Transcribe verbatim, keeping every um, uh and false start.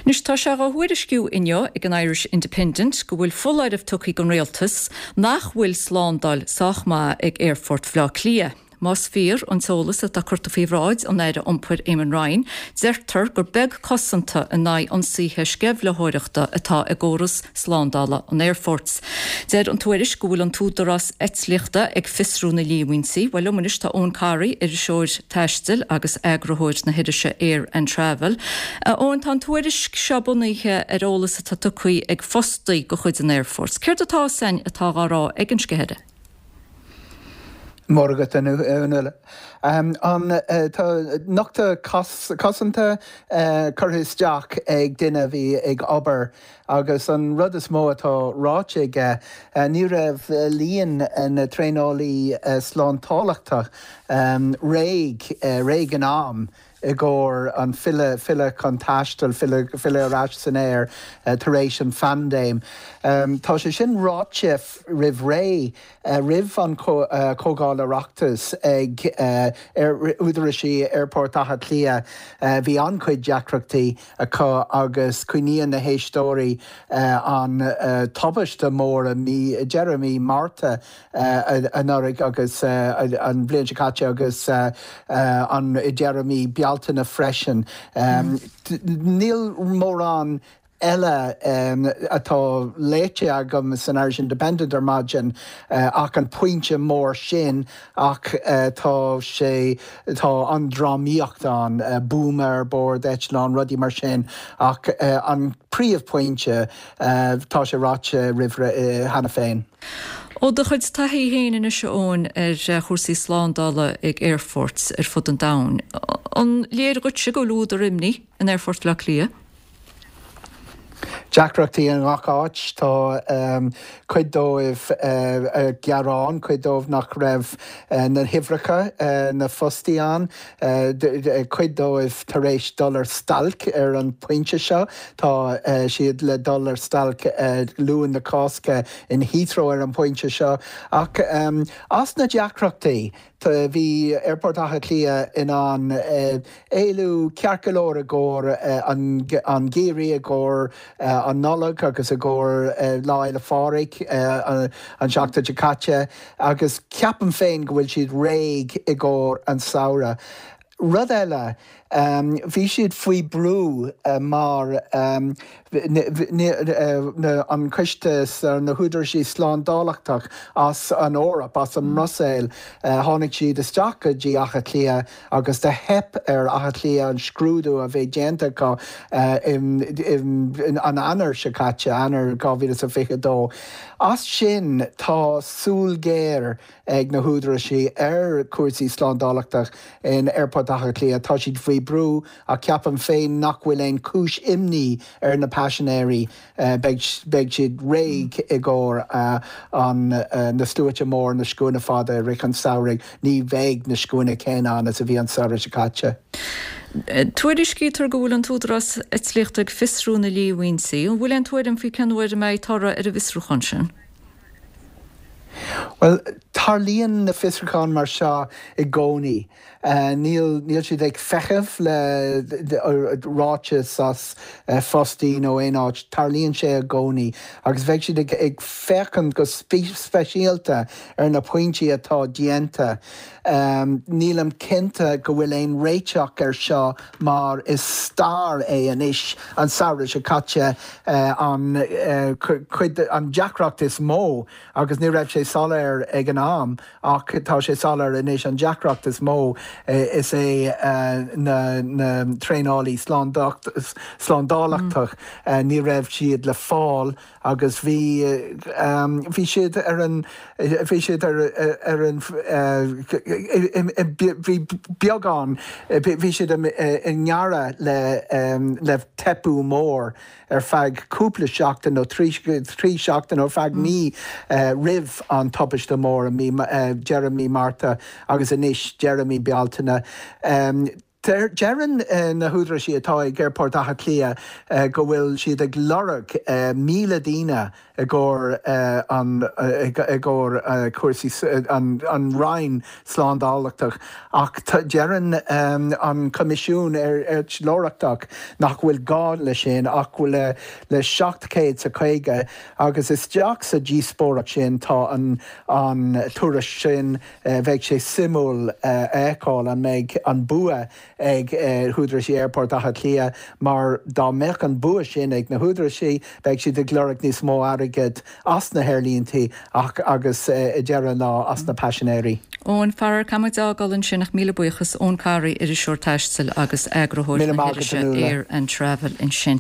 Nus tá se go huiidirciú inniu ag an Irish Independent go bhfuil fullaidh tuchaí gon réaltas nach bhfuil slándal sáchma ag Airfort Phla Clia. Más fír an solas a curta fíhráid an éire ompur Éimean Ryan, deirtar gur beg cosanta a ná an síthe scebhlethóireachta atá agóras slándála an Airforts. Déir an tuairis go bhfuil an túdarás etzliachta ag fisrúna líhainsaí, bhil lumanis tá ón cáirí ar seoir teistil agus agrathóid na hiidirse Air and Travel. Ón tá tuairis seabunaithe ar ólas a tuchaí ag fostaí go chuid an Airforts. Céir atá sein atá gárá ag an sceheide? Morgat an unile. Um, an uh, nachta cosanta uh, curthis Jack ag duine bhí ag obair agus an rud is mó atá ráite ige uh, ní raibh uh, líon in uh, tréálaí uh, slántálaachta um, réig uh, réig an am i gcóir an fille fille contastal fille fille ráis san air uh, taréis an fandéim. Um, tá sé sin ráite rih ré uh, rih an uh, cógáil areachtas ag uh, ar údarisí airport Atha Clia uh, bhí an chuid deacreachtaí acu agus cuiníonn na héistóirí uh, an uh, tobaiste mór a mí Jeremy Marta uh, an orig agus uh, an blian caite agus uh, uh, an Jeremy Bialtana freisin. Um, Níl mór an Ella um, atá léite agam san Irish Independent ar maidin uh, ach an pointe mór sin ach uh, tá sé tá an drámíocht an uh, boomer board eitleán rudí mar sin ach uh, an príomh pointe uh, tá sé ráite rihre uh, hana féin. Ó do chuid taithí héanaan is seón ar chósaí slándála ag Airforts ar fud an dain. An léir go se go lúd ar imní an Airfort Phla Clia? Deacreachtaí an gháit tá um, chuid dóibh uh, gearán, chuid dóibh nach raibh uh, na hifracha uh, na fostaíán, uh, chuid dóibh tar éis dollar stalc ar an pointe seo, tá uh, siad le dollar stalc uh, luúin na cásca in Heathrow ar an pointe seo. Ach um, as na deacreachtaí, tá bhí Airport Atha Clia in an uh, éilú cearcalóir a gcóir uh, an, an géirí a gcóir uh, an nolag agus a gcóir uh, láil a fáric uh, an seachta de caite agus ceapan féin go bhfuil siad réig i gcóir an saora. Rud eile, um, bhí siad faoi brú uh, mar um, an cuistas ar na húidirsí slándálachtach as an órap, as an Russell, uh, tháinig siad isteach go dtí Atha Clia agus de hep ar Atha Clia an scrúdú a bheith déanta go uh, in, in, in, an anar se caite, anar gáhíle sa fiche dó. As sin tá súl géir ag na húidirsí ar cuasaí slándálachtach in Airport Atha Clia, tá siad faoi brú a ceapan féin nach bhfuil éon cúis imní ar na passionéirí uh, beg, beg siad réig i gcóir uh, an uh, na stúite mór na scuúna fada ric an saoraigh ní bheith na scuúna céanán as a bhí an saoire se caite. Tuairis cítar go bhfuil an túdarás etzliachta ag fisrúna líhainsaí, an bhfuil an tuairim fí cenmhair méid tarra ar a fisrúchan sin? Well, tarlíonn na fisrúchan mar seo i gcónaí. Uh, níl, níl siad ag fechah le ráite as uh, fostaí nó éáid, tarlíonn sé a gcónaí, agus bheith siad ag, ag fechan go speisialta ar na pointí atá dienta. Um, nílam cinnte go bhfuil éon réiteach ar seo mar is star é an is an saoire se caite uh, an, uh, chuid an deacreacht is mó agus ní raibh sé salar ag an am ach tá sé salar in is an deacreacht is mó uh, is é uh, na, na tréálaí slándálachtach uh, ní raibh siad le fáil agus bhí uh, um, bhí siad ar an bhí siad ar, ar an uh, bhí beagán bhí siad in neara le le tepú mór ar feadh cúpla seachtain nó trí seachtain ó feadh ní ribh an topaiste mór a mí Jeremy Marta agus inis Jeremy Bialtana. Um, Jeran na húdra sí atá ag airport a lia go bhfuil siad ag lorach míle dína a ggóir an ggóir cuasaí an Rhein sláándálachtach ach Jeran an comisiún ar lorachach nach bhfuil gáil le sin ach bhfuil le seacht céad sa chuige agus is deach sa díospórach sin tá an tuairis sin bheidh sé simúl éáil an méid an bua ag húdra sí airport a lia mar dá meach an bua sin ag na húdra sí beidh si de glorach níos mó airgid as na hairlíonntaí ach agus i dearan ná as na passionéirí. Ón fear camidá galann sin nach míle buchas ón carí ar is seoir taistil agus agrothóir ar an travel in sin.